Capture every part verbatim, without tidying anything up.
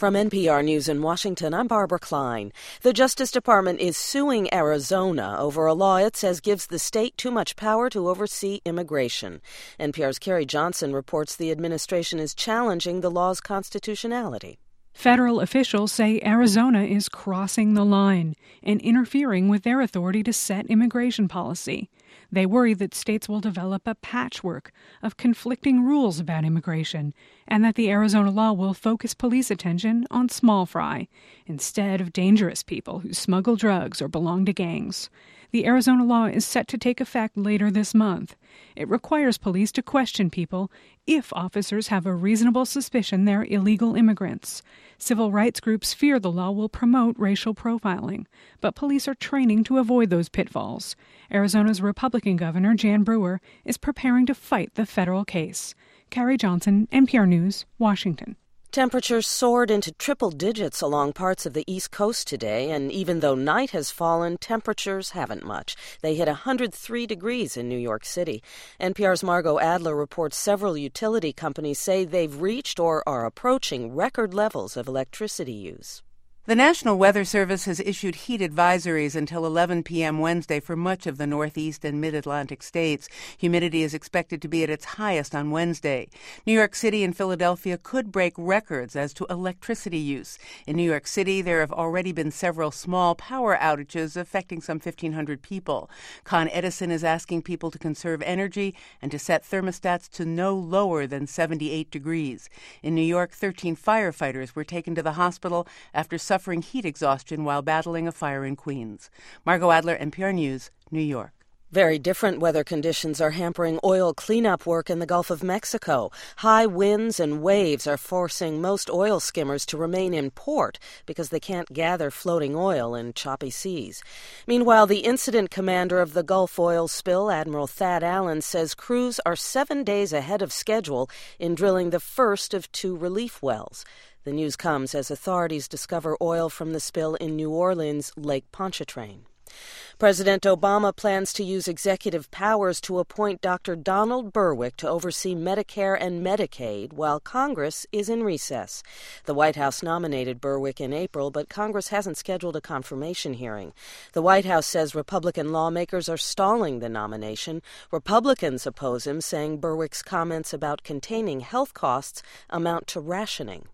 From N P R News in Washington, I'm Barbara Klein. The Justice Department is suing Arizona over a law it says gives the state too much power to oversee immigration. N P R's Carrie Johnson reports the administration is challenging the law's constitutionality. Federal officials say Arizona is crossing the line and interfering with their authority to set immigration policy. They worry that states will develop a patchwork of conflicting rules about immigration and that the Arizona law will focus police attention on small fry instead of dangerous people who smuggle drugs or belong to gangs. The Arizona law is set to take effect later this month. It requires police to question people if officers have a reasonable suspicion they're illegal immigrants. Civil rights groups fear the law will promote racial profiling, but police are training to avoid those pitfalls. Arizona's Republican Governor Jan Brewer is preparing to fight the federal case. Carrie Johnson, N P R News, Washington. Temperatures soared into triple digits along parts of the East Coast today, and even though night has fallen, temperatures haven't much. They hit one hundred three degrees in New York City. N P R's Margot Adler reports several utility companies say they've reached or are approaching record levels of electricity use. The National Weather Service has issued heat advisories until eleven p.m. Wednesday for much of the Northeast and Mid-Atlantic states. Humidity is expected to be at its highest on Wednesday. New York City and Philadelphia could break records as to electricity use. In New York City, there have already been several small power outages affecting some fifteen hundred people. Con Edison is asking people to conserve energy and to set thermostats to no lower than seventy-eight degrees. In New York, thirteen firefighters were taken to the hospital after suffering heat exhaustion while battling a fire in Queens. Margot Adler, N P R News, New York. Very different weather conditions are hampering oil cleanup work in the Gulf of Mexico. High winds and waves are forcing most oil skimmers to remain in port because they can't gather floating oil in choppy seas. Meanwhile, the incident commander of the Gulf oil spill, Admiral Thad Allen, says crews are seven days ahead of schedule in drilling the first of two relief wells. The news comes as authorities discover oil from the spill in New Orleans' Lake Pontchartrain. President Obama plans to use executive powers to appoint Doctor Donald Berwick to oversee Medicare and Medicaid while Congress is in recess. The White House nominated Berwick in April, but Congress hasn't scheduled a confirmation hearing. The White House says Republican lawmakers are stalling the nomination. Republicans oppose him, saying Berwick's comments about containing health costs amount to rationing.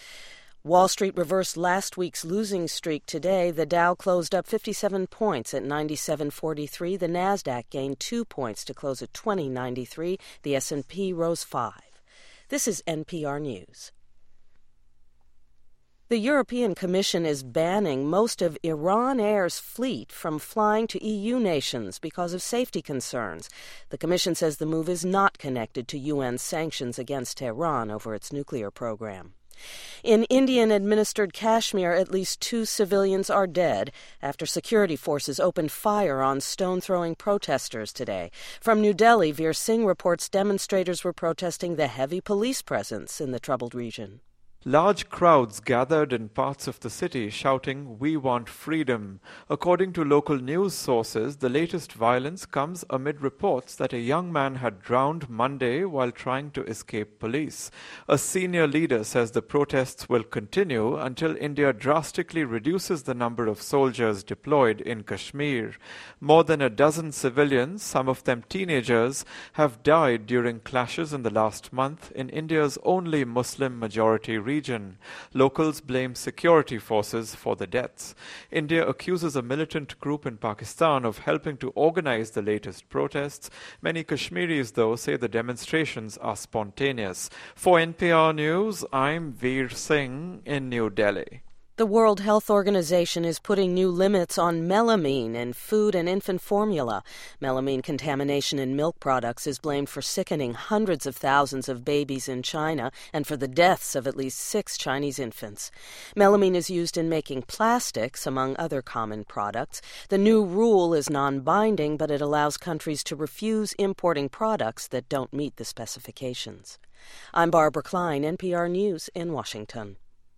Wall Street reversed last week's losing streak today. The Dow closed up fifty-seven points at ninety-seven forty-three. The Nasdaq gained two points to close at twenty ninety-three. The S and P rose five. This is N P R News. The European Commission is banning most of Iran Air's fleet from flying to E U nations because of safety concerns. The Commission says the move is not connected to U N sanctions against Tehran over its nuclear program. In Indian-administered Kashmir, at least two civilians are dead after security forces opened fire on stone-throwing protesters today. From New Delhi, Veer Singh reports demonstrators were protesting the heavy police presence in the troubled region. Large crowds gathered in parts of the city shouting, "We want freedom." According to local news sources, the latest violence comes amid reports that a young man had drowned Monday while trying to escape police. A senior leader says the protests will continue until India drastically reduces the number of soldiers deployed in Kashmir. More than a dozen civilians, some of them teenagers, have died during clashes in the last month in India's only Muslim-majority region. region. Locals blame security forces for the deaths. India accuses a militant group in Pakistan of helping to organize the latest protests. Many Kashmiris, though, say the demonstrations are spontaneous. For N P R News, I'm Veer Singh in New Delhi. The World Health Organization is putting new limits on melamine in food and infant formula. Melamine contamination in milk products is blamed for sickening hundreds of thousands of babies in China and for the deaths of at least six Chinese infants. Melamine is used in making plastics, among other common products. The new rule is non-binding, but it allows countries to refuse importing products that don't meet the specifications. I'm Barbara Klein, N P R News in Washington.